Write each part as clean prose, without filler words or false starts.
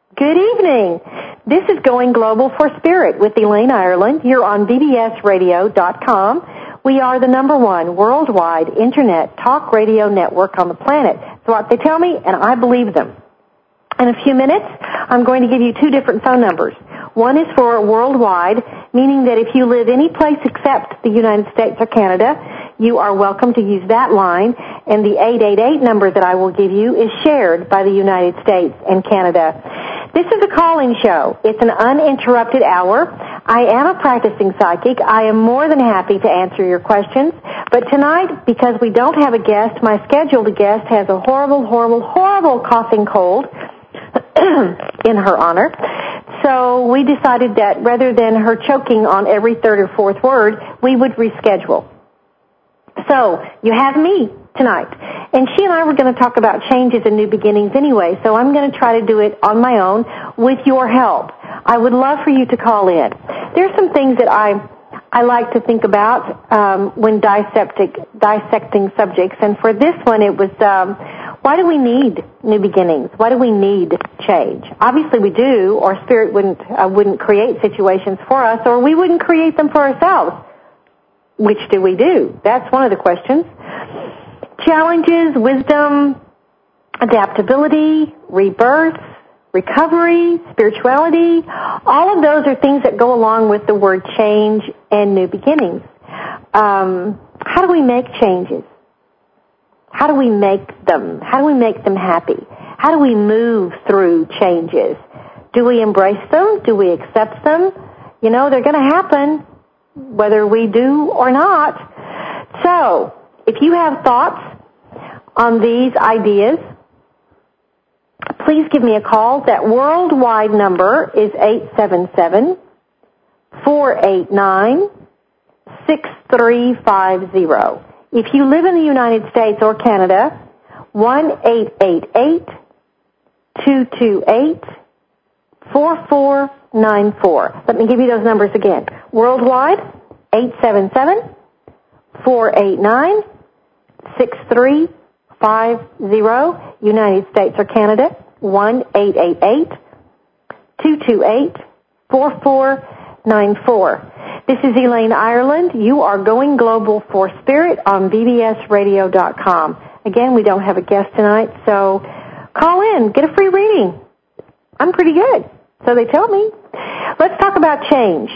Good evening. This is Going Global for Spirit with Elaine Ireland. You're on bbsradio.com. We are the #1 worldwide internet talk radio network on the planet. That's what they tell me, and I believe them. In a few minutes, I'm going to give you 2 different phone numbers. One is for worldwide, meaning that if you live any place except the United States or Canada, you are welcome to use that line, and the 888 number that I will give you is shared by the United States and Canada. This is a call-in show. It's an uninterrupted hour. I am a practicing psychic. I am more than happy to answer your questions, but tonight, because we don't have a guest, my scheduled guest has a horrible coughing cold in her honor. So we decided that rather than her choking on every 3rd or 4th word, we would reschedule. So you have me tonight. And she and I were going to talk about changes and new beginnings anyway, so I'm going to try to do it on my own with your help. I would love for you to call in. There's some things that I like to think about when dissecting subjects, and for this one it was, why do we need new beginnings? Why do we need change? Obviously we do, or Spirit wouldn't create situations for us, or we wouldn't create them for ourselves. Which do we do? That's one of the questions. Challenges, wisdom, adaptability, rebirth, recovery, spirituality, all of those are things that go along with the word change and new beginnings. How do we make changes? How do we make them? How do we make them happy? How do we move through changes? Do we embrace them? Do we accept them? You know, they're going to happen, whether we do or not. So, if you have thoughts on these ideas, please give me a call. That worldwide number is 877-489-6350. If you live in the United States or Canada, 1-888-228-4494. Let me give you those numbers again. Worldwide, 877-489-6350. United States or Canada, 1-888-228-4494. This is Elaine Ireland. You are Going Global for Spirit on bbsradio.com. Again, we don't have a guest tonight, so call in. Get a free reading. I'm pretty good, so they tell me. Let's talk about change.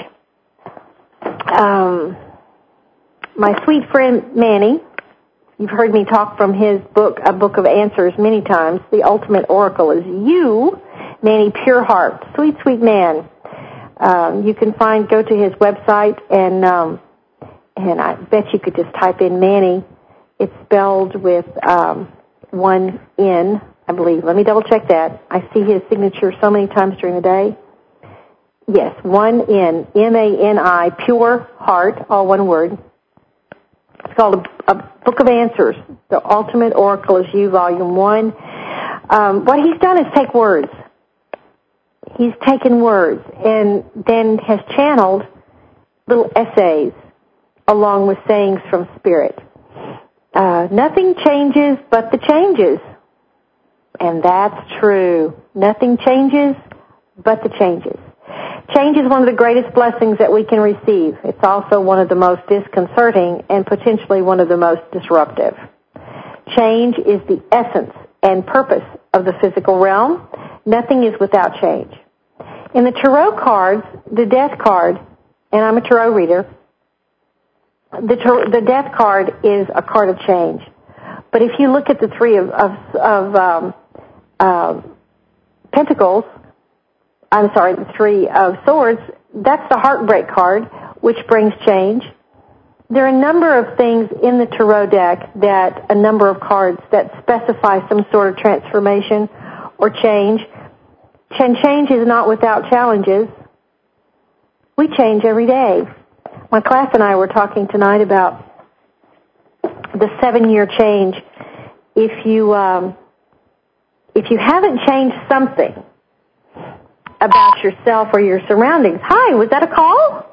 My sweet friend Manny, you've heard me talk from his book, A Book of Answers, many times. The Ultimate Oracle is you, Manny Pureheart. Sweet, sweet man. You can go to his website, and I bet you could just type in Manny. It's spelled with 1 N, I believe. Let me double check that. I see his signature so many times during the day. Yes, 1 N, M-A-N-I, Pure Heart, all one word. It's called a Book of Answers. The Ultimate Oracle is You, Volume 1. What he's done is take words. He's taken words and then has channeled little essays along with sayings from Spirit. Nothing changes but the changes. And that's true. Nothing changes but the changes. Change is one of the greatest blessings that we can receive. It's also one of the most disconcerting and potentially one of the most disruptive. Change is the essence and purpose of the physical realm. Nothing is without change. In the tarot cards, the death card, and I'm a tarot reader, the death card is a card of change. But if you look at the 3 of Pentacles, the 3 of Swords, that's the heartbreak card, which brings change. There are a number of things in the tarot deck a number of cards that specify some sort of transformation or change. And change is not without challenges. We change every day. My class and I were talking tonight about the 7-year change. If you haven't changed something about yourself or your surroundings. Hi, was that a call?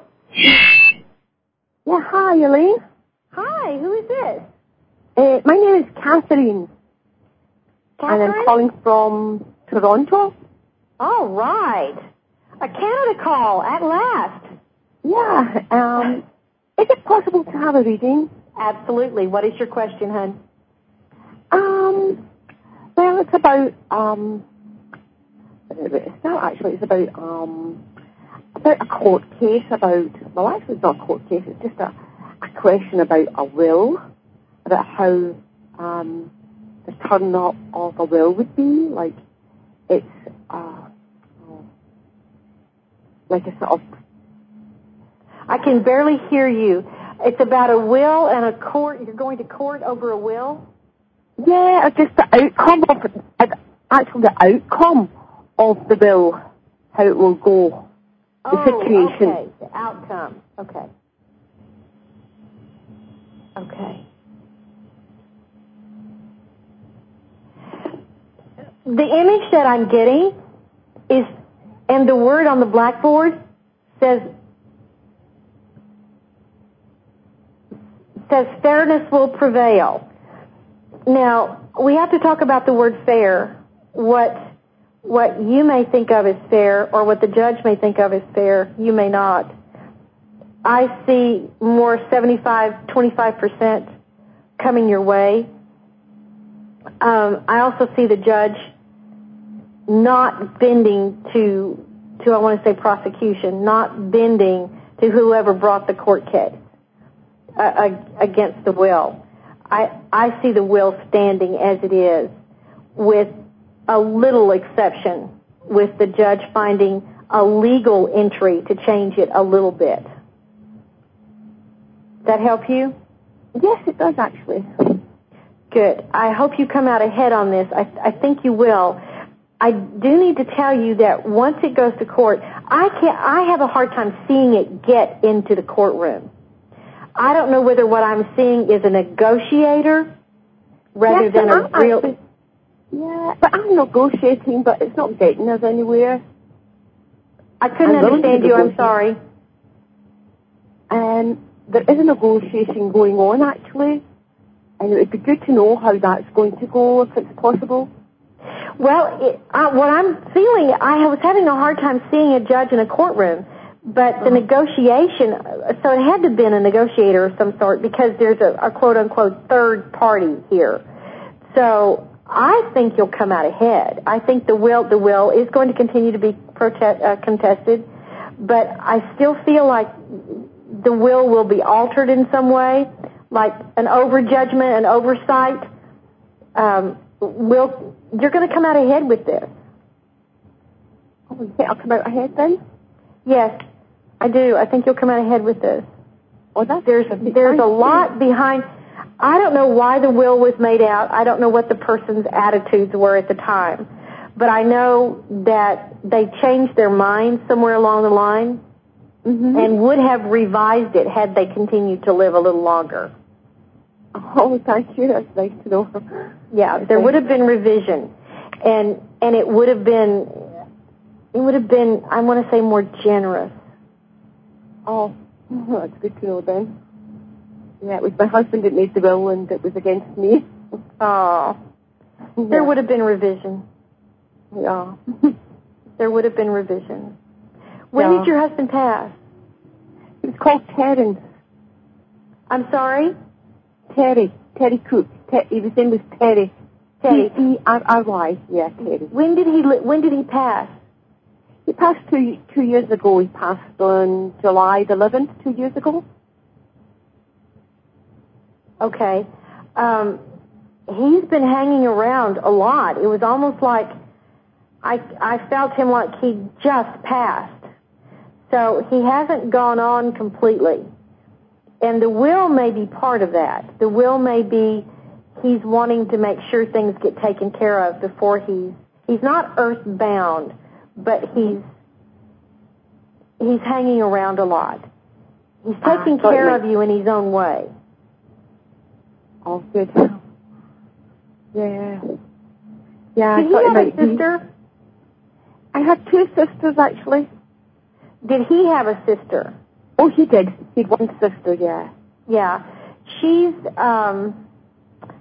Yeah, hi, Elaine. Hi, who is this? My name is Catherine. Catherine? And I'm calling from Toronto. All right. A Canada call at last. Yeah. Is it possible to have a reading? Absolutely. What is your question, hon? Well, it's about, it's about a court case actually it's not a court case, it's just a question about a will, about how, the turn up of a will would be, like, it's, like a sort of... I can barely hear you. It's about a will and a court. You're going to court over a will? Yeah, it's just the outcome of the will, how it will go, the situation. Okay, the outcome. Okay. The image that I'm getting is, and the word on the blackboard says fairness will prevail. Now, we have to talk about the word fair, what you may think of as fair or what the judge may think of as fair, you may not. I see more 75-25% coming your way. I also see the judge not bending to I want to say prosecution, not bending to whoever brought the court case against the will. I see the will standing as it is, with a little exception, with the judge finding a legal entry to change it a little bit. Does that help you? Yes, it does, actually. Good. I hope you come out ahead on this. I think you will. I do need to tell you that once it goes to court, I have a hard time seeing it get into the courtroom. I don't know whether what I'm seeing is a negotiator rather than a real... Yeah, but I'm negotiating, but it's not getting us anywhere. I couldn't understand you, I'm sorry. There is a negotiation going on, actually, and it would be good to know how that's going to go, if it's possible. Well, what I'm feeling, I was having a hard time seeing a judge in a courtroom, but the negotiation, so it had to have been a negotiator of some sort, because there's a quote-unquote third party here. So I think you'll come out ahead. I think the will is going to continue to be contested, but I still feel like the will be altered in some way, like an overjudgment, an oversight. You're going to come out ahead with this. Oh, you think I'll come out ahead then? Yes, I do. I think you'll come out ahead with this. Oh, there's a lot behind. I don't know why the will was made out. I don't know what the person's attitudes were at the time. But I know that they changed their mind somewhere along the line, and would have revised it had they continued to live a little longer. Oh, thank you. That's nice to know. Yeah, there would have been revision, and it would have been, I want to say, more generous. Oh, that's good to know then. Yeah, it was my husband that made the will, and it was against me. Oh, yeah. There would have been revision. Yeah. There would have been revision. When did your husband pass? It was called Terence. I'm sorry? Terry Cook. His name was Terry. Terry. Yeah, Terry. When did he pass? He passed two years ago. He passed on July the 11th, 2 years ago. Okay. He's been hanging around a lot. It was almost like I felt him like he just passed. So he hasn't gone on completely. And the will may be part of that. The will may be he's wanting to make sure things get taken care of before he's not earthbound, but he's hanging around a lot. He's taking care of you in his own way. Oh, good. Yeah. Yeah. Did he have a sister? I had two sisters, actually. Did he have a sister? Oh, he did. He had one sister, yeah. Yeah. She's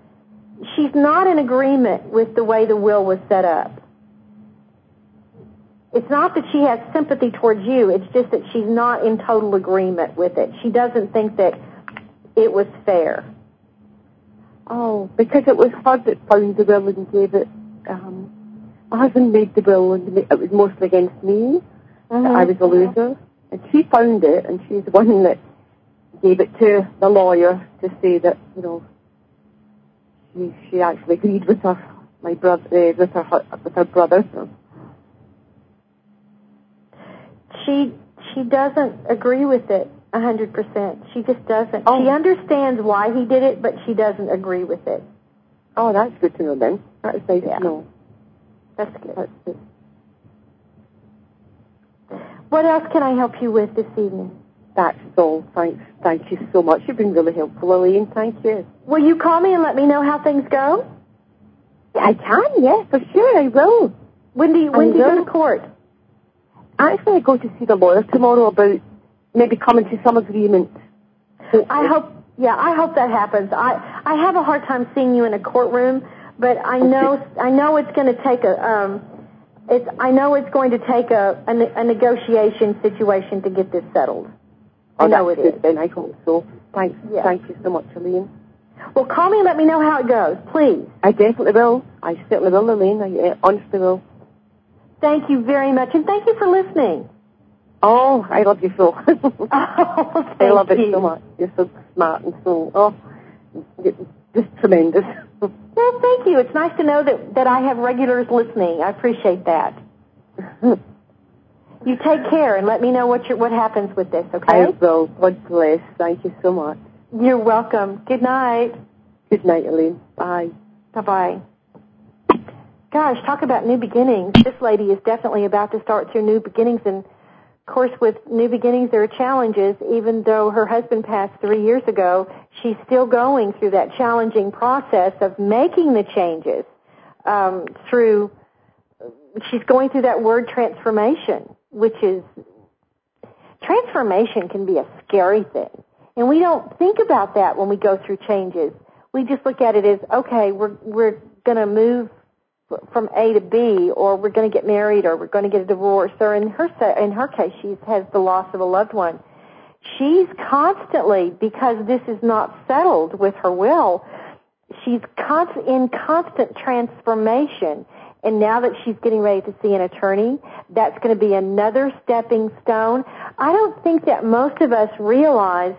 not in agreement with the way the will was set up. It's not that she has sympathy towards you. It's just that she's not in total agreement with it. She doesn't think that it was fair. Oh, because it was her that found the will and gave it. My husband made the will, and it was mostly against me. That I was a loser. And she found it, and she's the one that gave it to the lawyer to say that, you know, she actually agreed with her, with her brother. So. She doesn't agree with it 100%. She just doesn't. Oh. She understands why he did it, but she doesn't agree with it. Oh, that's good to know then. That's nice to know. That's good. What else can I help you with this evening? That's all. Thanks. Thank you so much. You've been really helpful, Elaine. Thank you. Will you call me and let me know how things go? I can, yes, for sure. I will. When do you go to court? Actually, I go to see the lawyer tomorrow about maybe coming to some agreement. I hope that happens. I have a hard time seeing you in a courtroom, but I know it's going to take a negotiation situation to get this settled. I know it is. Then I hope so. Thanks. Yeah. Thank you so much, Elaine. Well, call me and let me know how it goes, please. I definitely will. I certainly will, Elaine. I honestly will. Thank you very much, and thank you for listening. Oh, I love you so. I love it so much. You're so smart and so, just tremendous. Well, thank you. It's nice to know that I have regulars listening. I appreciate that. You take care and let me know what happens with this, okay? I will. God bless. Thank you so much. You're welcome. Good night. Good night, Elaine. Bye. Bye-bye. Gosh, talk about new beginnings. This lady is definitely about to start through new beginnings, and of course with new beginnings there are challenges. Even though her husband passed 3 years ago, she's still going through that challenging process of making the changes she's going through that word transformation, which is, transformation can be a scary thing. And we don't think about that when we go through changes. We just look at it as, okay, we're going to move from A to B, or we're going to get married, or we're going to get a divorce, or in her case, she has the loss of a loved one. She's constantly, because this is not settled with her will, she's in constant transformation. And now that she's getting ready to see an attorney, that's going to be another stepping stone. I don't think that most of us realize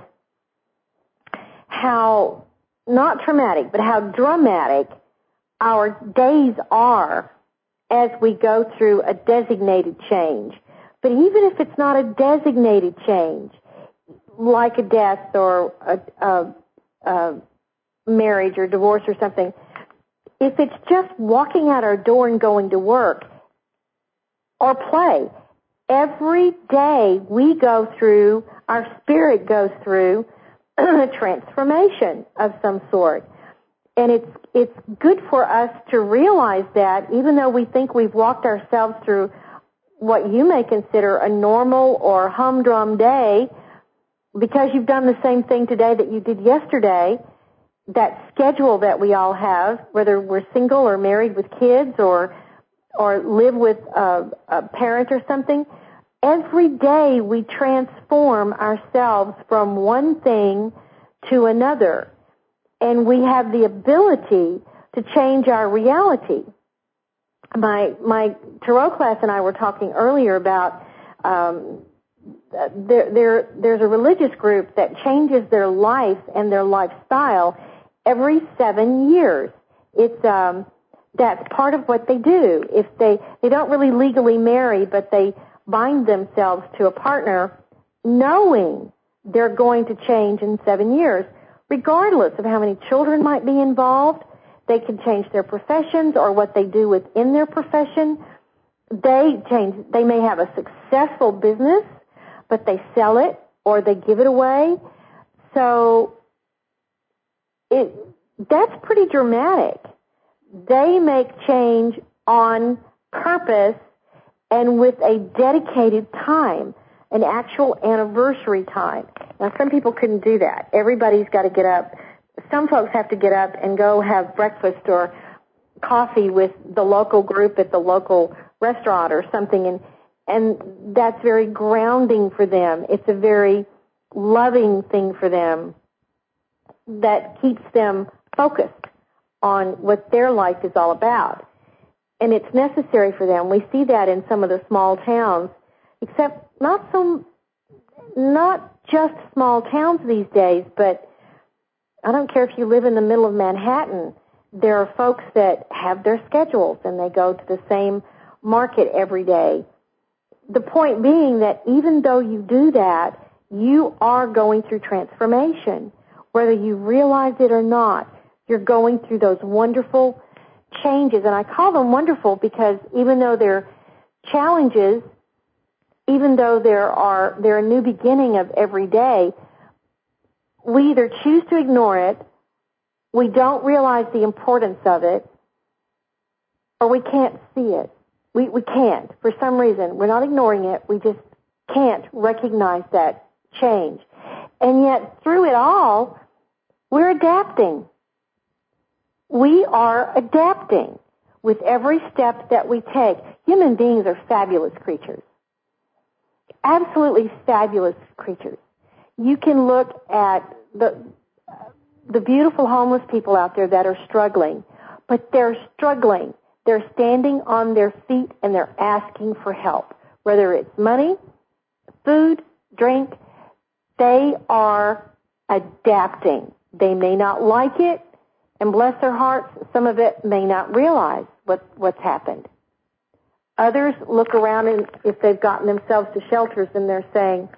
how, not traumatic, but how dramatic our days are as we go through a designated change. But even if it's not a designated change, like a death or a marriage or divorce or something, if it's just walking out our door and going to work or play, every day we go through, our spirit goes through a transformation of some sort. And it's good for us to realize that, even though we think we've walked ourselves through what you may consider a normal or humdrum day, because you've done the same thing today that you did yesterday, that schedule that we all have, whether we're single or married with kids or live with a parent or something, every day we transform ourselves from one thing to another. And we have the ability to change our reality. My tarot class and I were talking earlier about there's a religious group that changes their life and their lifestyle every 7 years. It's that's part of what they do. If they don't really legally marry, but they bind themselves to a partner, knowing they're going to change in 7 years, regardless of how many children might be involved. They can change their professions or what they do within their profession. They may have a successful business, but they sell it or they give it away. So that's pretty dramatic. They make change on purpose and with a dedicated time, an actual anniversary time. Now, some people couldn't do that. Everybody's got to get up. Some folks have to get up and go have breakfast or coffee with the local group at the local restaurant or something, And that's very grounding for them. It's a very loving thing for them that keeps them focused on what their life is all about. And it's necessary for them. We see that in some of the small towns, except not just small towns these days, but I don't care if you live in the middle of Manhattan, there are folks that have their schedules and they go to the same market every day. The point being that even though you do that, you are going through transformation. Whether you realize it or not, you're going through those wonderful changes. And I call them wonderful because even though they're challenges, even though they're a new beginning of every day, we either choose to ignore it, we don't realize the importance of it, or we can't see it. We can't. For some reason, we're not ignoring it. We just can't recognize that change. And yet, through it all, we're adapting. We are adapting with every step that we take. Human beings are fabulous creatures. Absolutely fabulous creatures. You can look at the beautiful homeless people out there that are struggling, but they're struggling. They're standing on their feet and they're asking for help. Whether it's money, food, drink, they are adapting. They may not like it, and bless their hearts, some of it may not realize what's happened. Others look around and if they've gotten themselves to shelters and they're saying,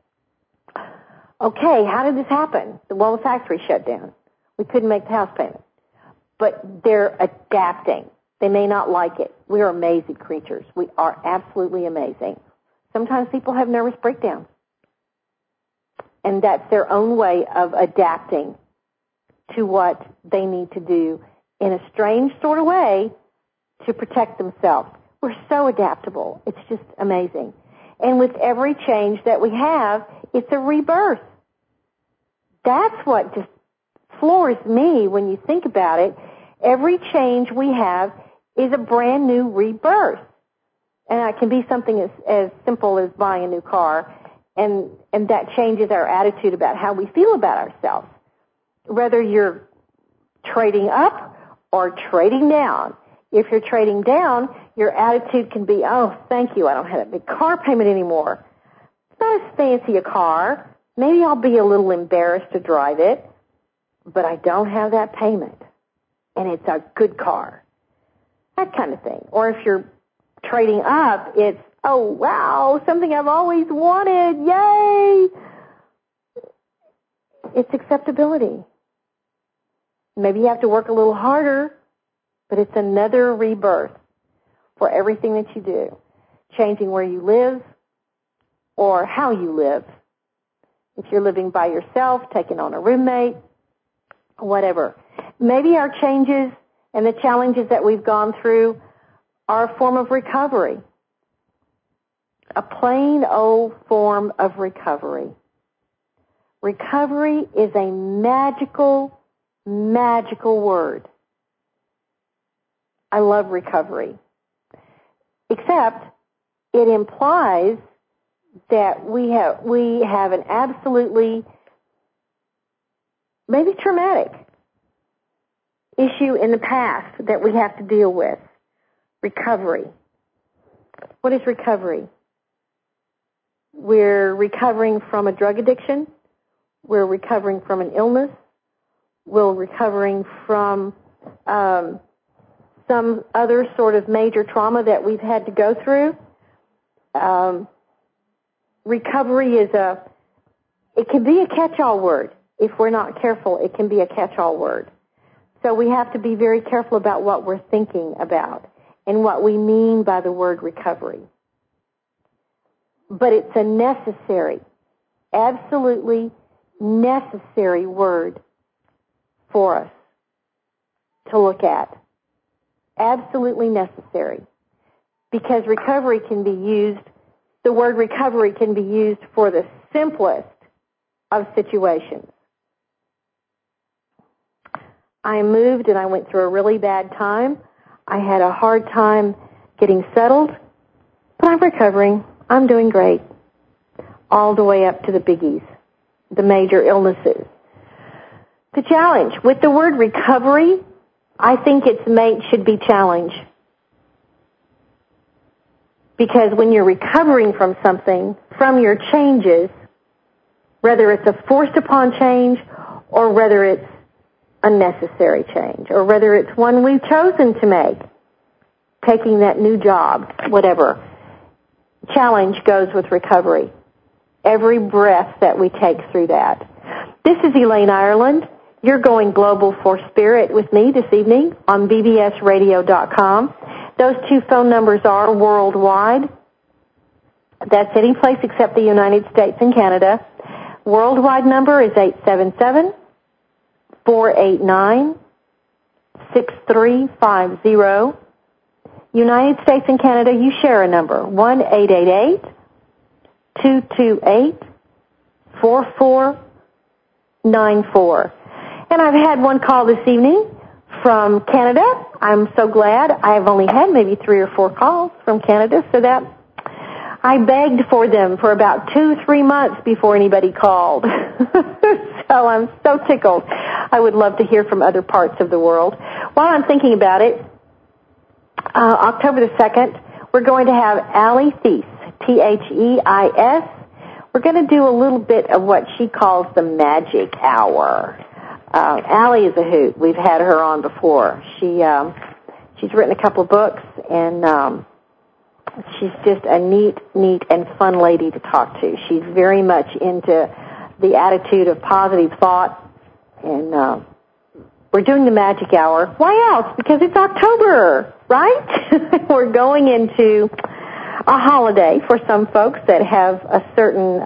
okay, how did this happen? Well, the factory shut down. We couldn't make the house payment. But they're adapting. They may not like it. We are amazing creatures. We are absolutely amazing. Sometimes people have nervous breakdowns. And that's their own way of adapting to what they need to do in a strange sort of way to protect themselves. We're so adaptable. It's just amazing. And with every change that we have, it's a rebirth. That's what just floors me when you think about it. Every change we have is a brand new rebirth. And it can be something as simple as buying a new car, and that changes our attitude about how we feel about ourselves. Whether you're trading up or trading down. If you're trading down, your attitude can be, oh, thank you, I don't have that big car payment anymore. It's not as fancy a car. Maybe I'll be a little embarrassed to drive it, but I don't have that payment. And it's a good car. That kind of thing. Or if you're trading up, it's, oh, wow, something I've always wanted. Yay! It's acceptability. Maybe you have to work a little harder, but it's another rebirth for everything that you do. Changing where you live or how you live. If you're living by yourself, taking on a roommate, whatever. Maybe our changes and the challenges that we've gone through are a form of recovery. A plain old form of recovery. Recovery is a magical, magical word. I love recovery. Except it implies that we have an absolutely, maybe traumatic issue in the past that we have to deal with. Recovery. What is recovery? We're recovering from a drug addiction. We're recovering from an illness. We're recovering from some other sort of major trauma that we've had to go through. Recovery it can be a catch-all word. If we're not careful, it can be a catch-all word. So we have to be very careful about what we're thinking about and what we mean by the word recovery. But it's a necessary, absolutely necessary word for us to look at. Absolutely necessary. Because recovery can be used, the word recovery can be used for the simplest of situations. I moved and I went through a really bad time. I had a hard time getting settled. But I'm recovering. I'm doing great. All the way up to the biggies, the major illnesses. The challenge with the word recovery, I think its mate should be challenge. Because when you're recovering from something, from your changes, whether it's a forced upon change or whether it's a necessary change or whether it's one we've chosen to make, taking that new job, whatever, challenge goes with recovery. Every breath that we take through that. This is Elaine Ireland. You're going global for spirit with me this evening on bbsradio.com. Those two phone numbers are worldwide. That's any place except the United States and Canada. Worldwide number is 877-489-6350. United States and Canada, you share a number, 1-888-228-4494. And I've had one call this evening from Canada. I'm so glad. I've only had maybe 3 or 4 calls from Canada, so that I begged for them for about 2-3 months before anybody called. So I'm so tickled. I would love to hear from other parts of the world. While I'm thinking about it, October the 2nd, we're going to have Allie Theis, Theis. We're going to do a little bit of what she calls the magic hour. Allie is a hoot. We've had her on before. She's written a couple of books, and she's just a neat, and fun lady to talk to. She's very much into the attitude of positive thought, and we're doing the magic hour. Why else? Because it's October, right? We're going into a holiday for some folks that have a certain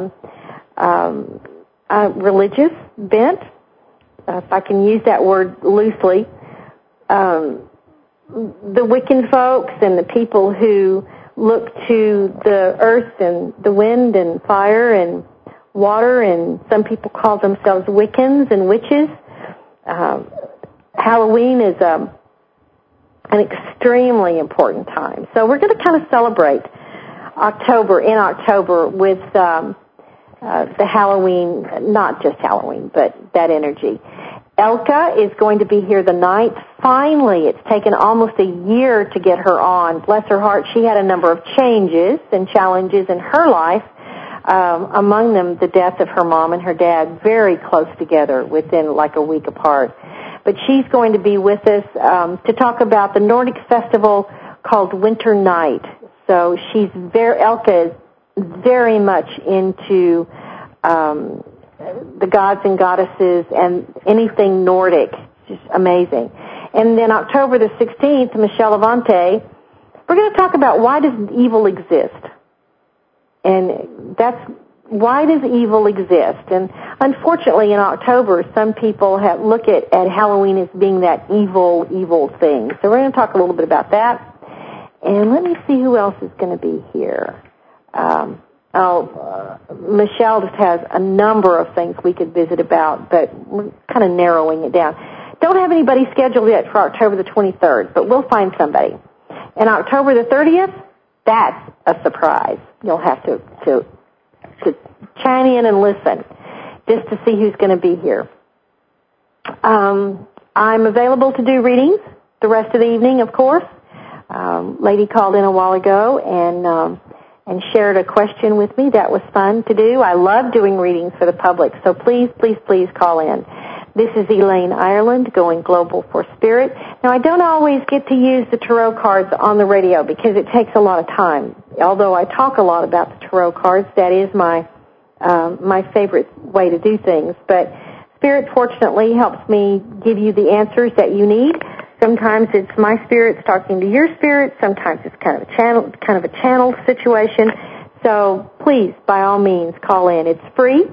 religious bent, if I can use that word loosely. The Wiccan folks and the people who look to the earth and the wind and fire and water, and some people call themselves Wiccans and witches. Halloween is an extremely important time. So we're going to kind of celebrate in October with the Halloween, not just Halloween, but that energy. Elka is going to be here the 9th. Finally, it's taken almost a year to get her on. Bless her heart, she had a number of changes and challenges in her life, among them the death of her mom and her dad very close together within like a week apart. But she's going to be with us to talk about the Nordic festival called Winter Night. So Elka is very much into the gods and goddesses and anything Nordic. Just amazing. And then October the 16th, Michelle Levante, we're going to talk about why does evil exist? And why does evil exist? And unfortunately in October, some people look at Halloween as being that evil thing. So we're going to talk a little bit about that. And let me see who else is going to be here. Michelle just has a number of things we could visit about, but we're kind of narrowing it down. Don't have anybody scheduled yet for October the 23rd, but we'll find somebody. And October the 30th, that's a surprise. You'll have to chime in and listen just to see who's going to be here. I'm available to do readings the rest of the evening, of course. Lady called in a while ago and shared a question with me. That was fun to do. I love doing readings for the public, so please call in. This is Elaine Ireland, going global for spirit. Now, I don't always get to use the tarot cards on the radio because it takes a lot of time. Although I talk a lot about the tarot cards, that is my favorite way to do things. But Spirit, fortunately, helps me give you the answers that you need. Sometimes it's my spirits talking to your spirit. Sometimes it's kind of a channel situation. So please, by all means, call in. It's free.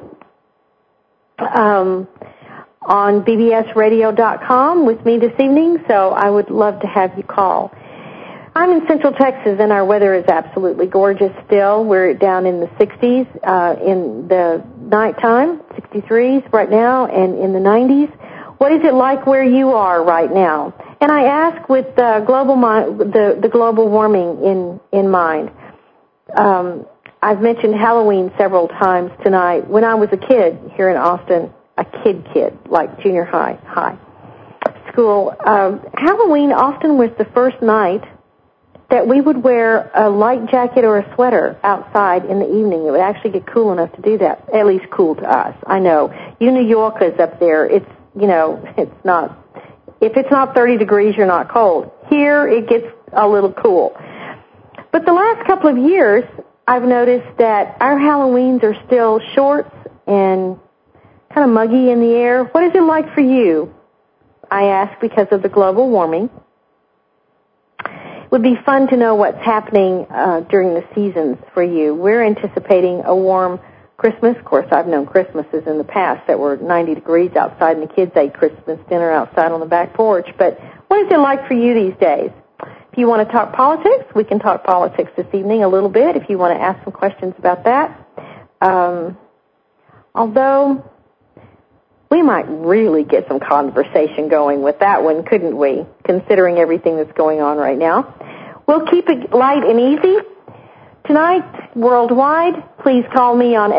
On bbsradio.com with me this evening, so I would love to have you call. I'm in Central Texas, and our weather is absolutely gorgeous still. We're down in the 60s in the nighttime, 63s right now, and in the 90s. What is it like where you are right now? And I ask with the global warming in mind. I've mentioned Halloween several times tonight. When I was a kid here in Austin, a kid, like junior high school, Halloween often was the first night that we would wear a light jacket or a sweater outside in the evening. It would actually get cool enough to do that, at least cool to us. I know. You New Yorkers up there, it's not, if it's not 30 degrees, you're not cold. Here, it gets a little cool. But the last couple of years, I've noticed that our Halloweens are still shorts and kind of muggy in the air. What is it like for you? I ask because of the global warming. It would be fun to know what's happening during the seasons for you. We're anticipating a warm Christmas. Of course, I've known Christmases in the past that were 90 degrees outside and the kids ate Christmas dinner outside on the back porch. But what is it like for you these days? If you want to talk politics, we can talk politics this evening a little bit if you want to ask some questions about that. Although we might really get some conversation going with that one, couldn't we, considering everything that's going on right now. We'll keep it light and easy. Tonight, worldwide, please call me on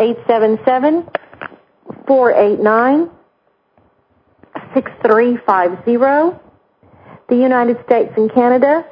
877-489-6350. The United States and Canada,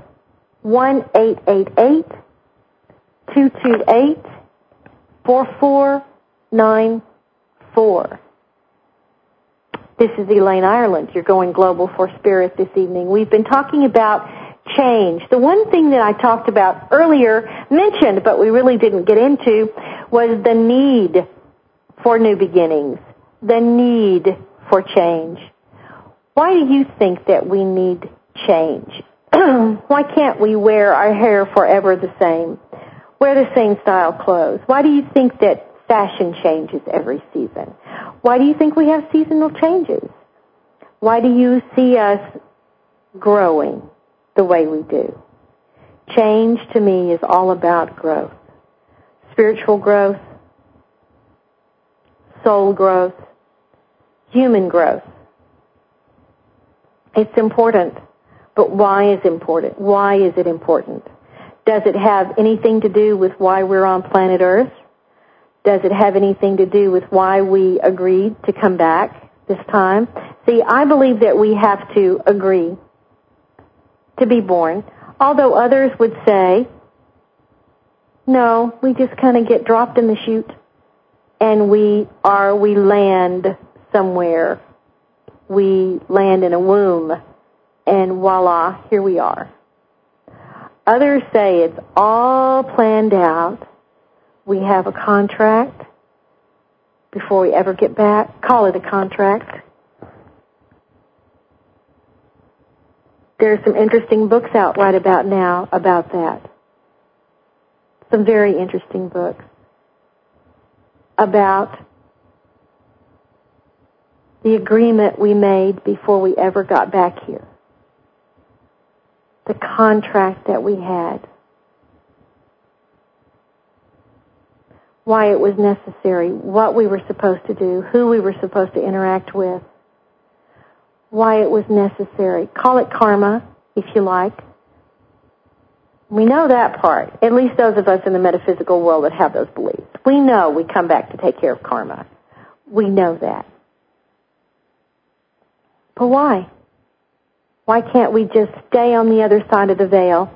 1-888-228-4494. This is Elaine Ireland. You're going global for spirit this evening. We've been talking about change. The one thing that I talked about earlier, mentioned, but we really didn't get into, was the need for new beginnings, the need for change. Why do you think that we need change? Why can't we wear our hair forever the same, wear the same style clothes? Why do you think that fashion changes every season? Why do you think we have seasonal changes? Why do you see us growing the way we do? Change to me is all about growth. Spiritual growth, soul growth, human growth. It's important, but why is important? Why is it important? Does it have anything to do with why we're on planet Earth? Does it have anything to do with why we agreed to come back this time? See, I believe that we have to agree to be born, although others would say, no, we just kind of get dropped in the chute and we land somewhere. We land in a womb and voila, here we are. Others say it's all planned out. We have a contract before we ever get back. Call it a contract. There's some interesting books out right about now about that. Some very interesting books about the agreement we made before we ever got back here. The contract that we had. Why it was necessary, what we were supposed to do, who we were supposed to interact with, why it was necessary. Call it karma, if you like. We know that part, at least those of us in the metaphysical world that have those beliefs. We know we come back to take care of karma. We know that. But why? Why can't we just stay on the other side of the veil,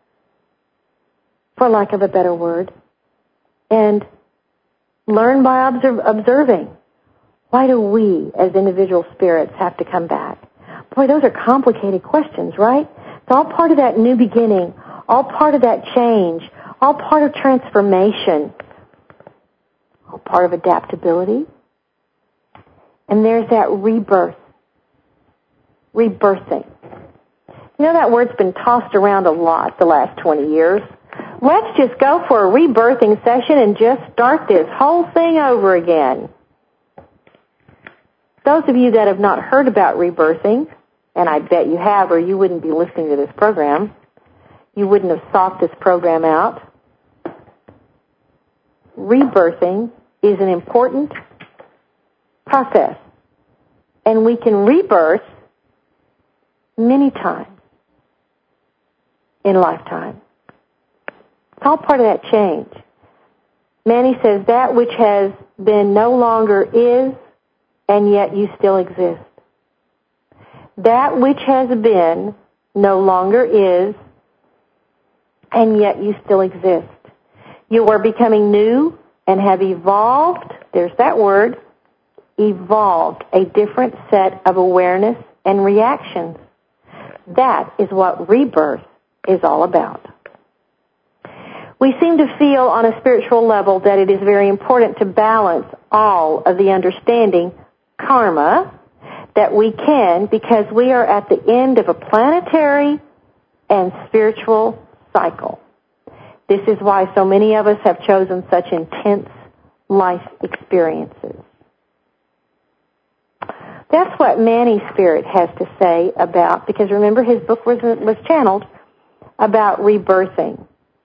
for lack of a better word, and learn by observing? Why do we, as individual spirits, have to come back? Boy, those are complicated questions, right? It's all part of that new beginning, all part of that change, all part of transformation, all part of adaptability. And there's that rebirth, rebirthing. You know, that word's been tossed around a lot the last 20 years. Let's just go for a rebirthing session and just start this whole thing over again. Those of you that have not heard about rebirthing, and I bet you have or you wouldn't be listening to this program, you wouldn't have sought this program out. Rebirthing is an important process, and we can rebirth many times in lifetime. It's all part of that change. Manny says, that which has been no longer is, and yet you still exist. That which has been no longer is, and yet you still exist. You are becoming new and have evolved, there's that word, evolved, a different set of awareness and reactions. That is what rebirth is all about. We seem to feel on a spiritual level that it is very important to balance all of the understanding, karma, that we can, because we are at the end of a planetary and spiritual cycle. This is why so many of us have chosen such intense life experiences. That's what Manny Spirit has to say about, because remember his book was channeled about rebirthing.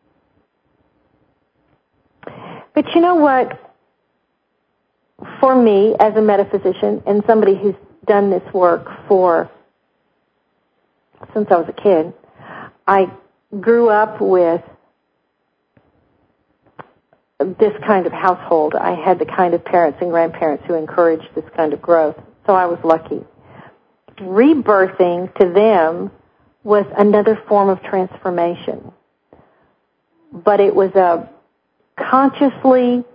But you know what? For me, as a metaphysician and somebody who's done this work since I was a kid, I grew up with this kind of household. I had the kind of parents and grandparents who encouraged this kind of growth, so I was lucky. Rebirthing to them was another form of transformation, but it was a consciously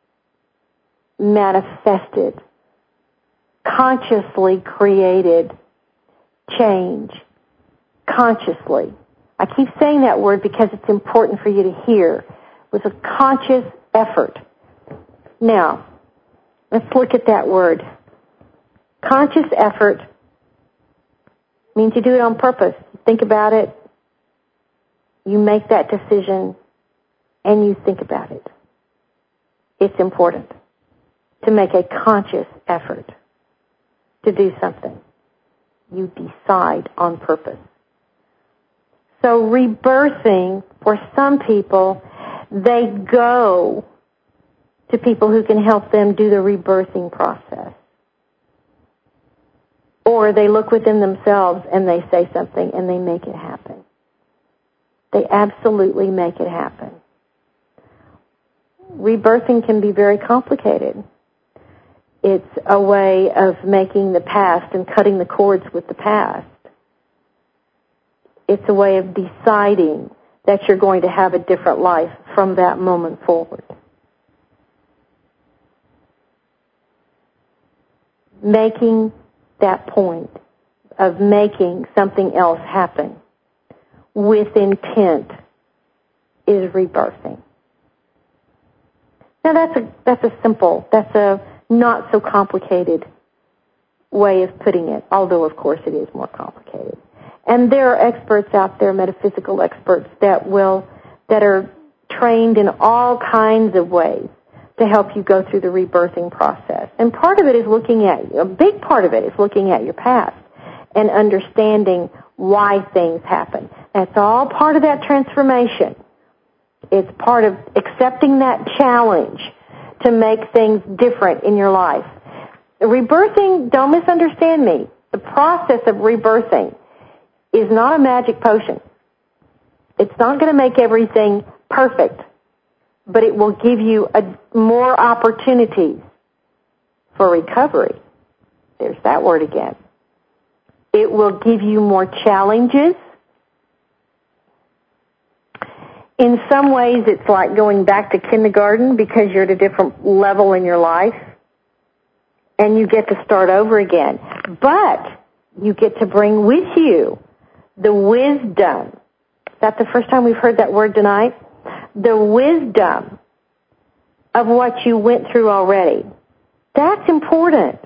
manifested, consciously created change. Consciously. I keep saying that word because it's important for you to hear. It was a conscious effort. Now, let's look at that word. Conscious effort means you do it on purpose. You think about it, you make that decision, and you think about it. It's important to make a conscious effort to do something. You decide on purpose. So rebirthing, for some people, they go to people who can help them do the rebirthing process. Or they look within themselves and they say something and they make it happen. They absolutely make it happen. Rebirthing can be very complicated. It's a way of making the past and cutting the cords with the past. It's a way of deciding that you're going to have a different life from that moment forward. Making that point of making something else happen with intent is rebirthing. Now that's a not so complicated way of putting it, although of course it is more complicated. And there are experts out there, metaphysical experts, that are trained in all kinds of ways to help you go through the rebirthing process. And part of it is a big part of it is looking at your past and understanding why things happen. That's all part of that transformation. It's part of accepting that challenge to make things different in your life. Rebirthing, don't misunderstand me, the process of rebirthing is not a magic potion. It's not going to make everything perfect, but it will give you more opportunities for recovery. There's that word again. It will give you more challenges. In some ways, it's like going back to kindergarten because you're at a different level in your life, and you get to start over again. But you get to bring with you the wisdom. Is that the first time we've heard that word tonight? The wisdom of what you went through already. That's important.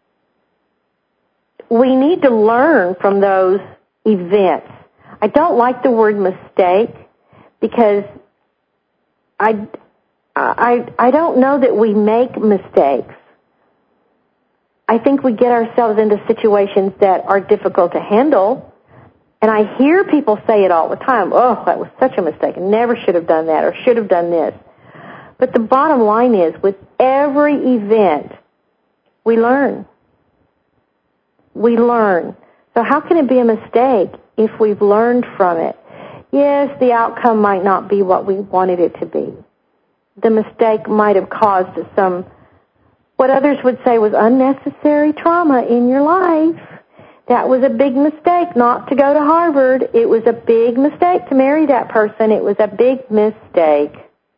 We need to learn from those events. I don't like the word mistake because I don't know that we make mistakes. I think we get ourselves into situations that are difficult to handle. And I hear people say it all the time. Oh, that was such a mistake. I never should have done that or should have done this. But the bottom line is, with every event, we learn. We learn. So how can it be a mistake if we've learned from it? Yes, the outcome might not be what we wanted it to be. The mistake might have caused some, what others would say was unnecessary trauma in your life. That was a big mistake not to go to Harvard. It was a big mistake to marry that person. It was a big mistake.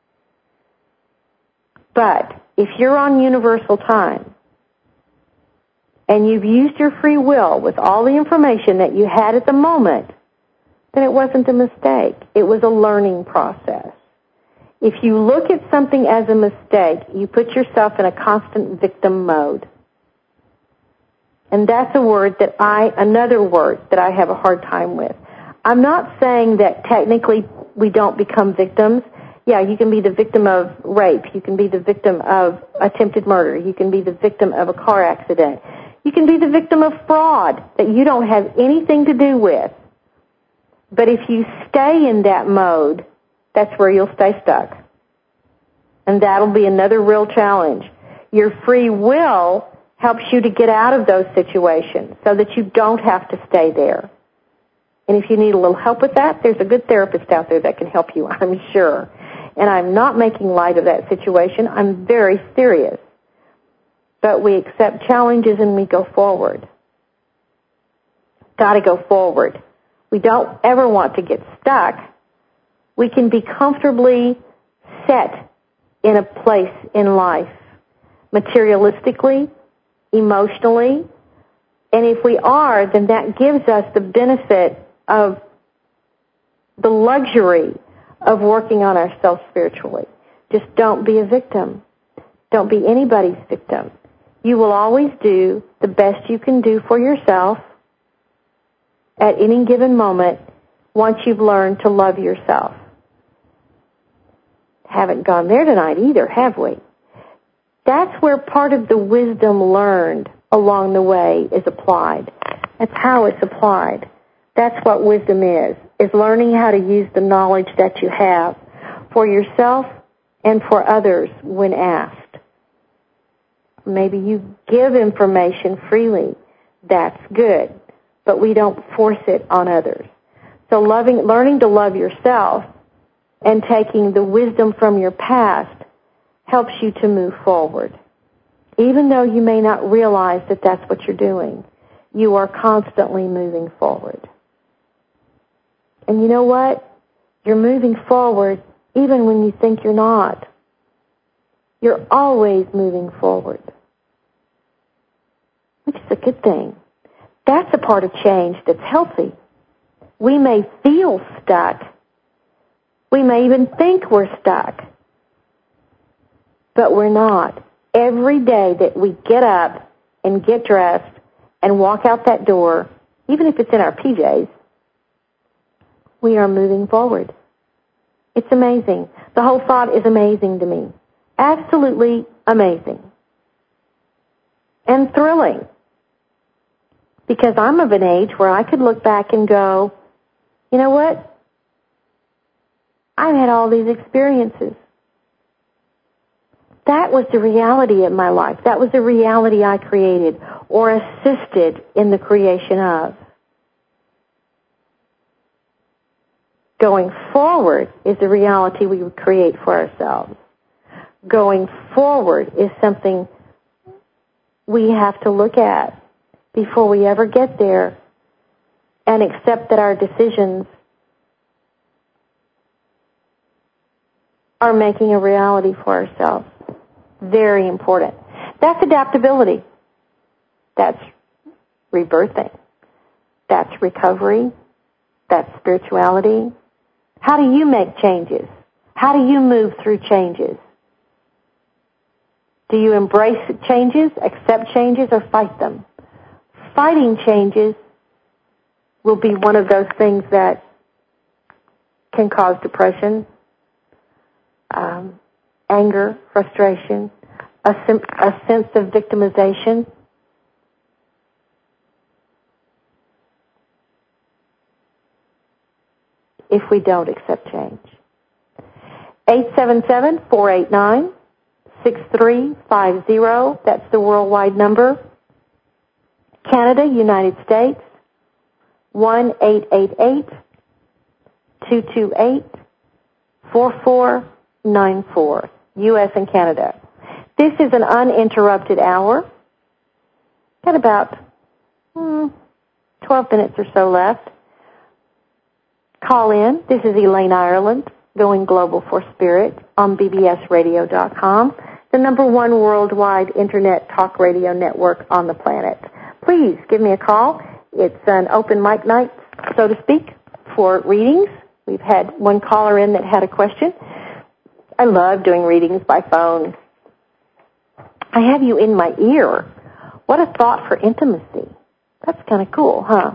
But if you're on universal time and you've used your free will with all the information that you had at the moment, then it wasn't a mistake. It was a learning process. If you look at something as a mistake, you put yourself in a constant victim mode. And that's another word that I have a hard time with. I'm not saying that technically we don't become victims. Yeah, you can be the victim of rape. You can be the victim of attempted murder. You can be the victim of a car accident. You can be the victim of fraud that you don't have anything to do with. But if you stay in that mode, that's where you'll stay stuck. And that'll be another real challenge. Your free will helps you to get out of those situations so that you don't have to stay there. And if you need a little help with that, there's a good therapist out there that can help you, I'm sure. And I'm not making light of that situation. I'm very serious. But we accept challenges and we go forward. Got to go forward. We don't ever want to get stuck. We can be comfortably set in a place in life, materialistically, emotionally, and if we are, then that gives us the benefit of the luxury of working on ourselves spiritually. Just don't be a victim. Don't be anybody's victim. You will always do the best you can do for yourself at any given moment once you've learned to love yourself. Haven't gone there tonight either, have we? That's where part of the wisdom learned along the way is applied. That's how it's applied. That's what wisdom is learning how to use the knowledge that you have for yourself and for others when asked. Maybe you give information freely. That's good. But we don't force it on others. So learning to love yourself and taking the wisdom from your past helps you to move forward. Even though you may not realize that that's what you're doing, you are constantly moving forward. And you know what? You're moving forward even when you think you're not. You're always moving forward, which is a good thing. That's a part of change that's healthy. We may feel stuck. We may even think we're stuck. But we're not. Every day that we get up and get dressed and walk out that door, even if it's in our PJs, we are moving forward. It's amazing. The whole thought is amazing to me. Absolutely amazing. And thrilling. Because I'm of an age where I could look back and go, you know what? I've had all these experiences. That was the reality of my life. That was the reality I created or assisted in the creation of. Going forward is the reality we would create for ourselves. Going forward is something we have to look at before we ever get there and accept that our decisions are making a reality for ourselves. Very important. That's adaptability. That's rebirthing. That's recovery. That's spirituality. How do you make changes? How do you move through changes? Do you embrace changes, accept changes, or fight them? Fighting changes will be one of those things that can cause depression, anger, frustration, a sense of victimization. If we don't accept change. 877-489-6350. That's the worldwide number. Canada, United States, 1-888 888-228-4494, U.S. and Canada. This is an uninterrupted hour. Got about 12 minutes or so left. Call in. This is Elaine Ireland, Going Global for Spirit on bbsradio.com, the number one worldwide Internet talk radio network on the planet. Please give me a call. It's an open mic night, so to speak, for readings. We've had one caller in that had a question. I love doing readings by phone. I have you in my ear. What a thought for intimacy. That's kind of cool, huh?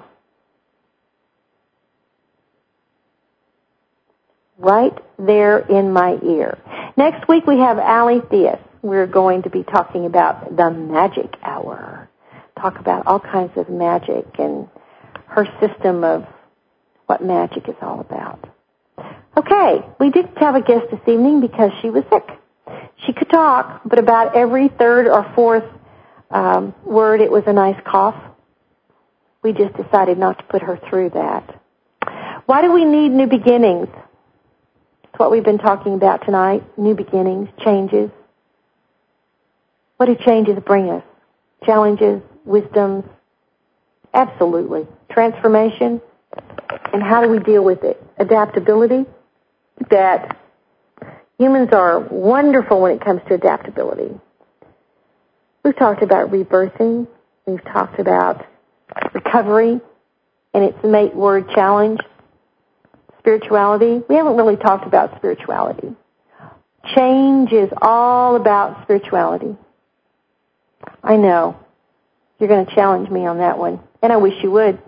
Right there in my ear. Next week we have Allie Theus. We're going to be talking about the magic hour. Talk about all kinds of magic and her system of what magic is all about. Okay, we didn't have a guest this evening because she was sick. She could talk, but about every third or fourth word it was a nice cough. We just decided not to put her through that. Why do we need new beginnings? It's what we've been talking about tonight. New beginnings, changes. What do changes bring us? Challenges, wisdoms? Absolutely. Transformation. And how do we deal with it? Adaptability. That humans are wonderful when it comes to adaptability. We've talked about rebirthing. We've talked about recovery and its mate word challenge. Spirituality. We haven't really talked about spirituality. Change is all about spirituality. I know. You're going to challenge me on that one, and I wish you would.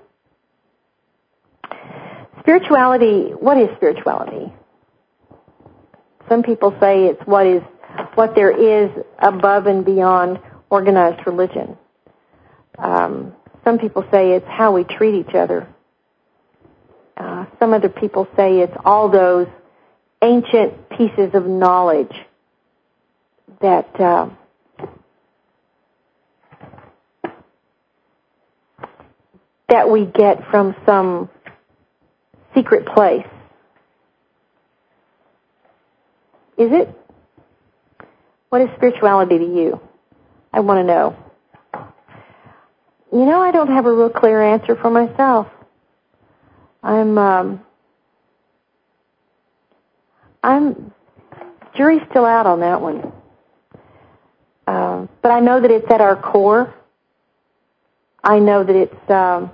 Spirituality, what is spirituality? Some people say it's what there is above and beyond organized religion. Some people say it's how we treat each other. Some other people say it's all those ancient pieces of knowledge that we get from some secret place. Is it? What is spirituality to you? I want to know. You know, I don't have a real clear answer for myself. Jury's still out on that one. But I know that it's at our core. I know that it's,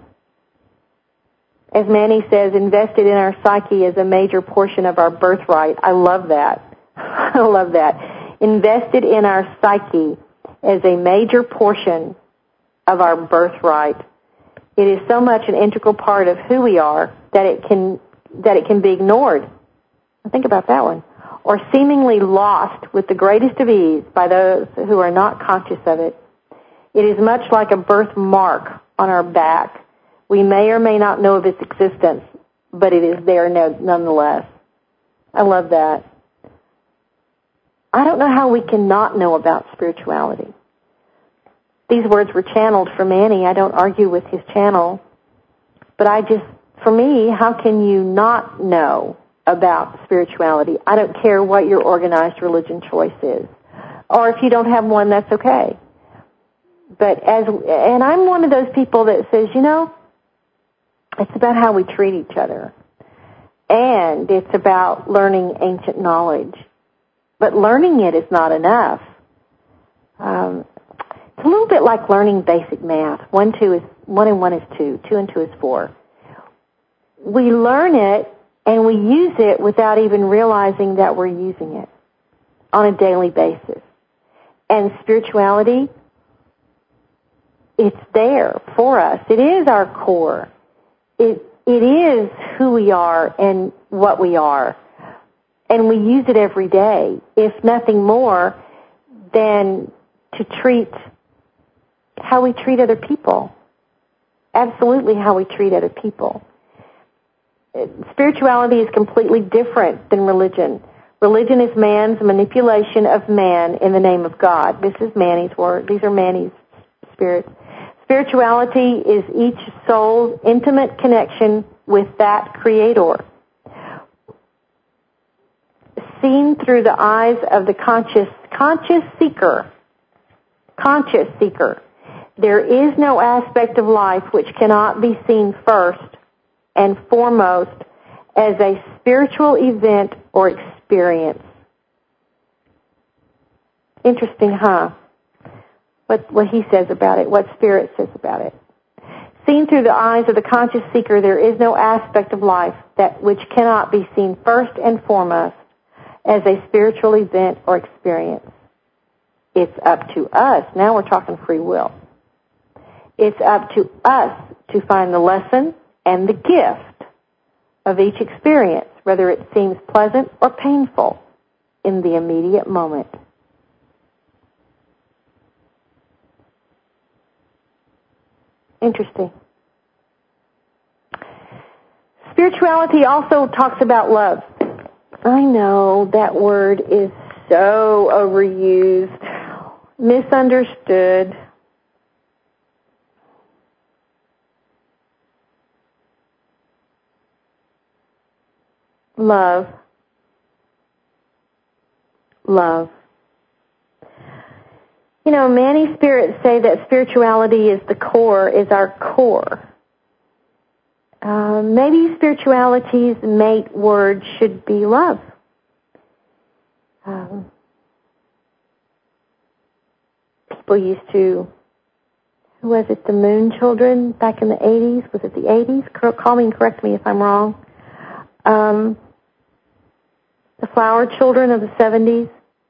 as Manny says, invested in our psyche as a major portion of our birthright. I love that. I love that. Invested in our psyche as a major portion of our birthright. It is so much an integral part of who we are that it can be ignored. Think about that one. Or seemingly lost with the greatest of ease by those who are not conscious of it. It is much like a birthmark on our back. We may or may not know of its existence, but it is there nonetheless. I love that. I don't know how we can not know about spirituality. These words were channeled for Manny. I don't argue with his channel. But for me, how can you not know about spirituality? I don't care what your organized religion choice is. Or if you don't have one, that's okay. And I'm one of those people that says, you know, it's about how we treat each other. And it's about learning ancient knowledge. But learning it is not enough. It's a little bit like learning basic math. 1 and 1 is 2. 2 and 2 is 4. We learn it and we use it without even realizing that we're using it on a daily basis. And spirituality, it's there for us. It is our core. It is who we are and what we are. And we use it every day, if nothing more than to treat how we treat other people. Absolutely how we treat other people. Spirituality is completely different than religion. Religion is man's manipulation of man in the name of God. This is Manny's word. These are Manny's spirits. Spirituality is each soul's intimate connection with that Creator. seen through the eyes of the conscious seeker. Conscious seeker. There is no aspect of life which cannot be seen first and foremost as a spiritual event or experience. Interesting, huh? What he says about it, what Spirit says about it. Seen through the eyes of the conscious seeker, there is no aspect of life that which cannot be seen first and foremost as a spiritual event or experience. It's up to us. Now we're talking free will. It's up to us to find the lesson and the gift of each experience, whether it seems pleasant or painful in the immediate moment. Interesting. Spirituality also talks about love. I know that word is so overused, misunderstood. Love. Love. You know, many spirits say that spirituality is the core, is our core. Maybe spirituality's mate word should be love. People used to, who was it, the Moon Children back in the 80s? Was it the 80s? Call me and correct me if I'm wrong. The Flower Children of the 70s.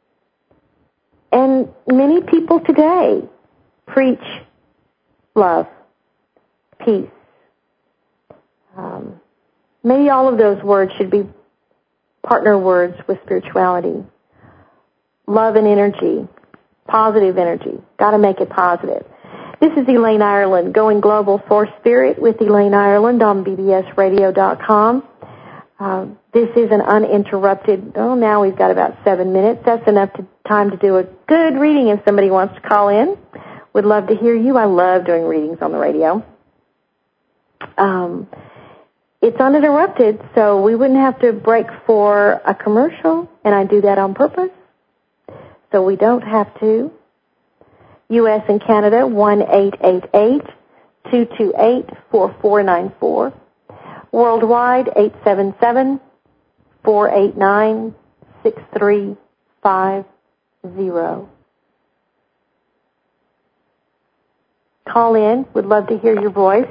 And many people today preach love, peace. Maybe all of those words should be partner words with spirituality. Love and energy, positive energy. Got to make it positive. This is Elaine Ireland, Going Global for Spirit with Elaine Ireland on bbsradio.com. This is an uninterrupted, now we've got about 7 minutes. That's enough time to do a good reading if somebody wants to call in. Would love to hear you. I love doing readings on the radio. It's uninterrupted, so we wouldn't have to break for a commercial, and I do that on purpose, so we don't have to. U.S. and Canada, 1-888-228-4494. Worldwide, 877-489-6350. Call in. Would love to hear your voice.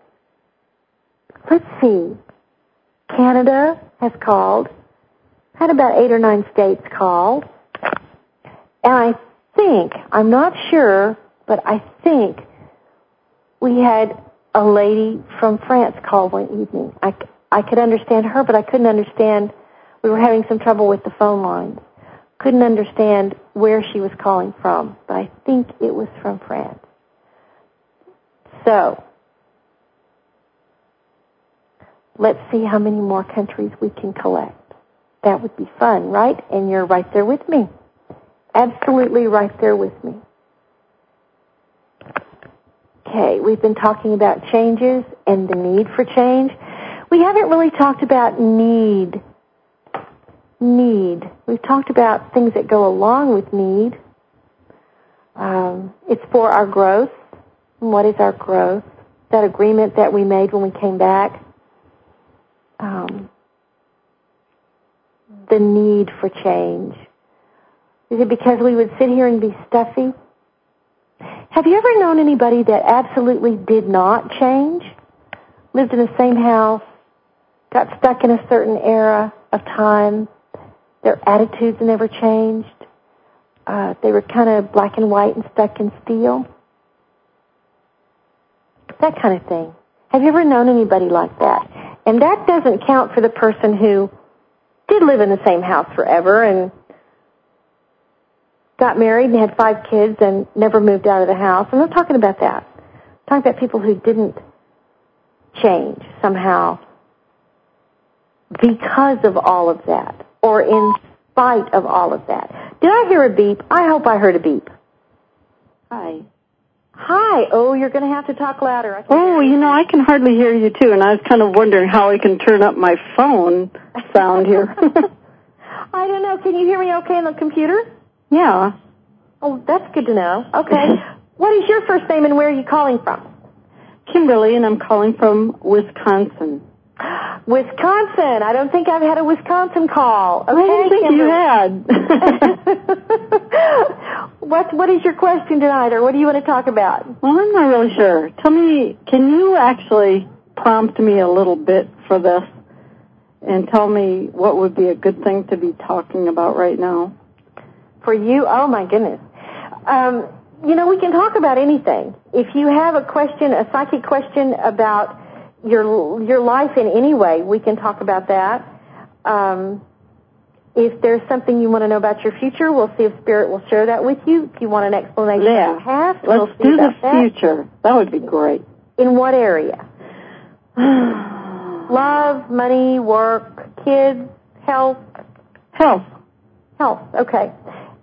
Let's see. Canada has called. Had about 8 or 9 states call. And I think, I'm not sure, but I think we had a lady from France call one evening. I could understand her, but I couldn't understand. We were having some trouble with the phone lines. Couldn't understand where she was calling from, but I think it was from France. So, let's see how many more countries we can collect. That would be fun, right? And you're right there with me. Absolutely right there with me. Okay, we've been talking about changes and the need for change. We haven't really talked about need. Need. We've talked about things that go along with need. It's for our growth. And what is our growth? That agreement that we made when we came back. The need for change. Is it because we would sit here and be stuffy? Have you ever known anybody that absolutely did not change? Lived in the same house, got stuck in a certain era of time, their attitudes never changed, they were kind of black and white and stuck in steel? That kind of thing. Have you ever known anybody like that? And that doesn't count for the person who did live in the same house forever and got married and had 5 kids and never moved out of the house. I'm not talking about that. I'm talking about people who didn't change somehow because of all of that or in spite of all of that. Did I hear a beep? I hope I heard a beep. Hi. Hi. Oh, you're going to have to talk louder. I can hardly hear you, too, and I was kind of wondering how I can turn up my phone sound here. I don't know. Can you hear me okay on the computer? Yeah. Oh, that's good to know. Okay. What is your first name and where are you calling from? Kimberly, and I'm calling from Wisconsin. Wisconsin. I don't think I've had a Wisconsin call. Okay, I didn't think Kimberly. you had. What is your question tonight, or what do you want to talk about? Well, I'm not really sure. Tell me, can you actually prompt me a little bit for this and tell me what would be a good thing to be talking about right now? For you? Oh, my goodness. We can talk about anything. If you have a question, a psychic question about your life in any way, we can talk about that. If there's something you want to know about your future, we'll see if Spirit will share that with you. If you want an explanation of the past, we'll see do about the future. That would be great. In what area? Love, money, work, kids, health? Health. Health, okay.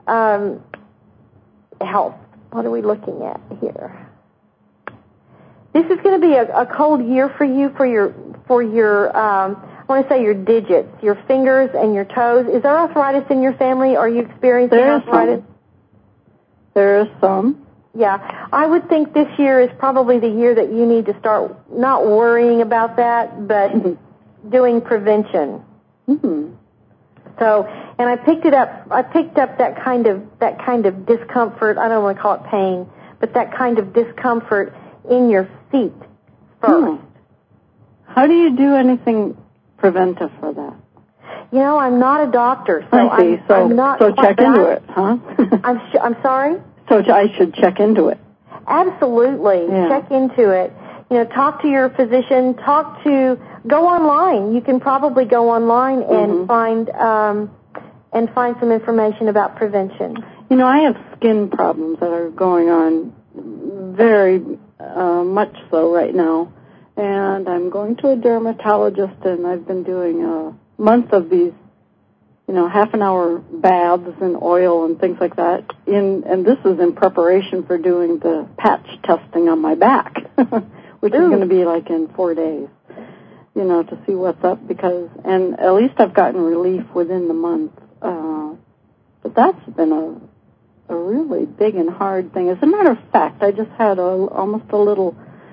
Health. What are we looking at here? This is going to be a cold year for you for your I want to say your digits, your fingers and your toes. Is there arthritis in your family? Are you experiencing arthritis? There is some. Yeah. I would think this year is probably the year that you need to start not worrying about that, but doing prevention. Mm-hmm. So, and I picked up that kind of discomfort. I don't want to call it pain, but that kind of discomfort in your feet first. How do you do anything preventive for that? I'm not a doctor, so I see. I'm not. So check into it, huh? I'm sorry. So I should check into it. Absolutely, check into it. Talk to your physician. Go online. You can probably go online and find some information about prevention. I have skin problems that are going on very much so right now, and I'm going to a dermatologist, and I've been doing a month of these, half an hour baths and oil and things like that. And this is in preparation for doing the patch testing on my back, which is going to be like in 4 days. To see what's up and at least I've gotten relief within the month. But that's been a really big and hard thing. As a matter of fact, I just had almost a little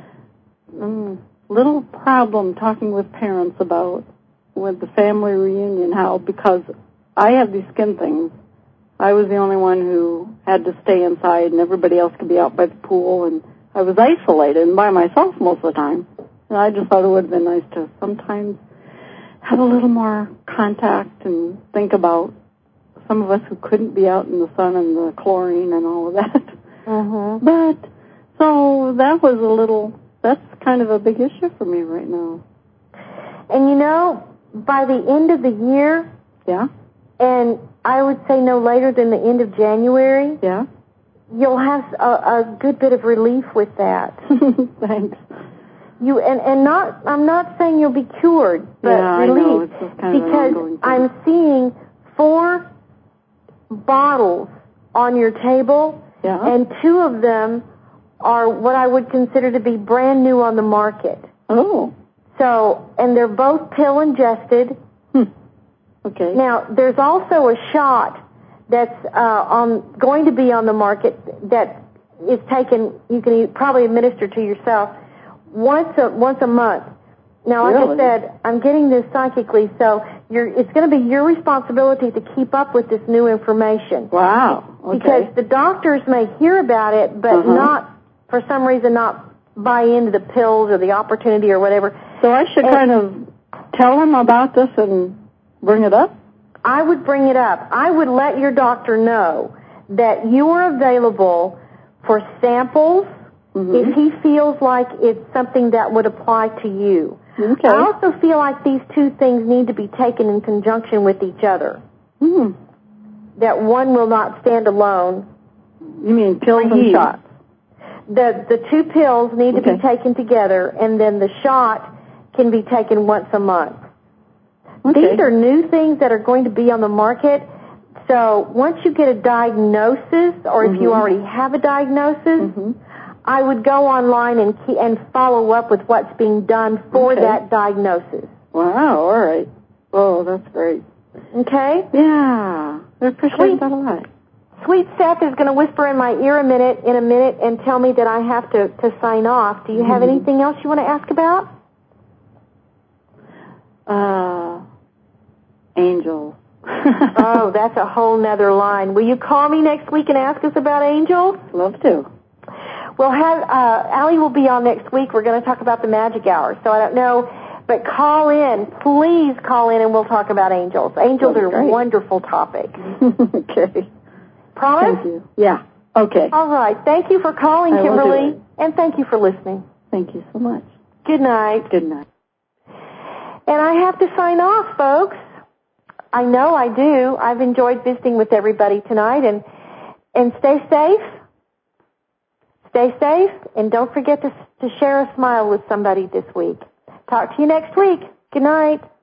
problem talking with parents about with the family reunion, because I have these skin things. I was the only one who had to stay inside and everybody else could be out by the pool, and I was isolated and by myself most of the time. And I just thought it would have been nice to sometimes have a little more contact and think about some of us who couldn't be out in the sun and the chlorine and all of that. Mm-hmm. But, so that's kind of a big issue for me right now. And by the end of the year, and I would say no later than the end of January, you'll have a good bit of relief with that. Thanks. I'm not saying you'll be cured, but relief. I know. It's just kind of because I'm seeing 4 bottles on your table, and 2 of them are what I would consider to be brand new on the market. Oh. So, and they're both pill ingested. Okay. Now, there's also a shot that's going to be on the market that is taken. You can probably administer to yourself once a month. Now, like I said, I'm getting this psychically, so it's going to be your responsibility to keep up with this new information. Wow. Okay. Because the doctors may hear about it, but not, for some reason, not buy into the pills or the opportunity or whatever. So I should kind of tell them about this and bring it up? I would bring it up. I would let your doctor know that you are available for samples if he feels like it's something that would apply to you. Okay. I also feel like these 2 things need to be taken in conjunction with each other. That one will not stand alone. You mean pills and shots? The 2 pills need to be taken together, and then the shot can be taken once a month. Okay. These are new things that are going to be on the market. So once you get a diagnosis, or if you already have a diagnosis, I would go online and follow up with what's being done for that diagnosis. Wow, all right. Oh, that's great. Okay? Yeah. I appreciate that a lot. Sweet Seth is going to whisper in my ear in a minute and tell me that I have to sign off. Do you have anything else you want to ask about? Angels. Oh, that's a whole nother line. Will you call me next week and ask us about angels? Love to. We'll have, Allie will be on next week. We're going to talk about the magic hour, so I don't know. But call in. Please call in and we'll talk about angels. Angels are a wonderful topic. Okay. Promise? Thank you. Yeah. Okay. All right. Thank you for calling, Kimberly. And thank you for listening. Thank you so much. Good night. Good night. And I have to sign off, folks. I know I do. I've enjoyed visiting with everybody tonight. And stay safe. Stay safe. And don't forget to share a smile with somebody this week. Talk to you next week. Good night.